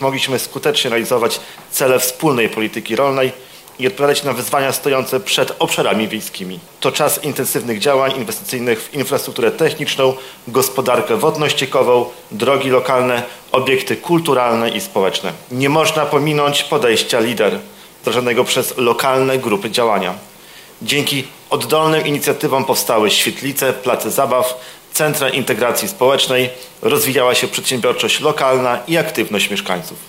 mogliśmy skutecznie realizować cele wspólnej polityki rolnej i odpowiadać na wyzwania stojące przed obszarami wiejskimi. To czas intensywnych działań inwestycyjnych w infrastrukturę techniczną, gospodarkę wodno-ściekową, drogi lokalne, obiekty kulturalne i społeczne. Nie można pominąć podejścia LIDER, wdrażanego przez lokalne grupy działania. Dzięki oddolnym inicjatywom powstały świetlice, place zabaw, centra integracji społecznej, rozwijała się przedsiębiorczość lokalna i aktywność mieszkańców.